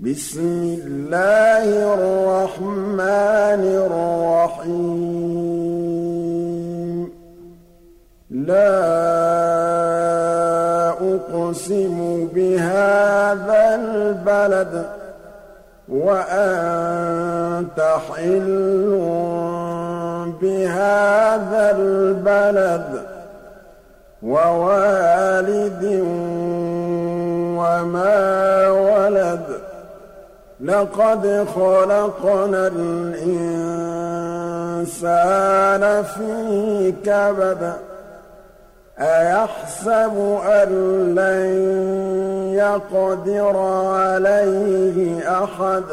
بسم الله الرحمن الرحيم لا أقسم بهذا البلد وأنت حل بهذا البلد ووالد وما ولد لقد خلقنا الإنسان في كبد أيحسب أن لن يقدر عليه أحد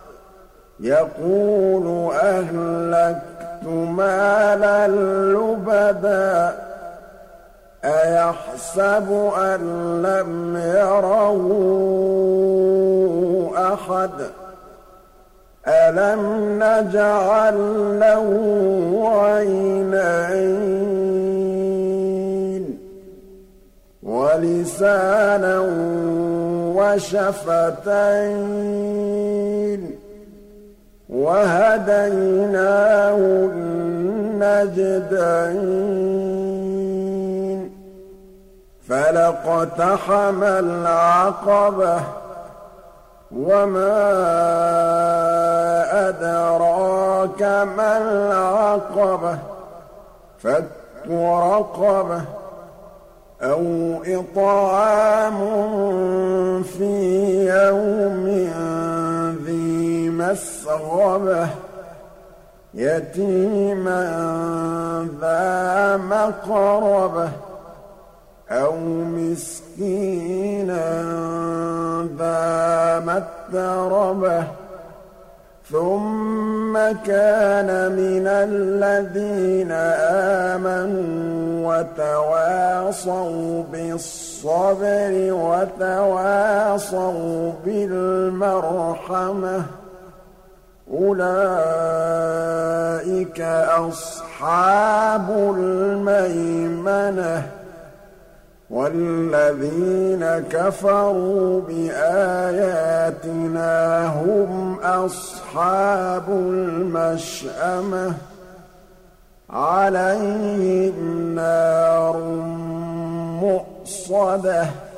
يقول أهلكت مالا لبدا أيحسب أن لم يره أحد ألم نجعل له عينين ولسانا وشفتين وهديناه النجدين فلاقتحم العقبة وما أدراك ما العقبة فك رقبة أو إطعام في يوم ذي مسغبة يتيما ذا مقربة أو مسكينا ذا متربة ثم كان من الذين آمنوا وتواصوا بالصبر وتواصوا بالمرحمة أولئك أصحاب الميمنة والذين كفروا بآياتنا هم أصحاب المشأمة عليهم نار مؤصدة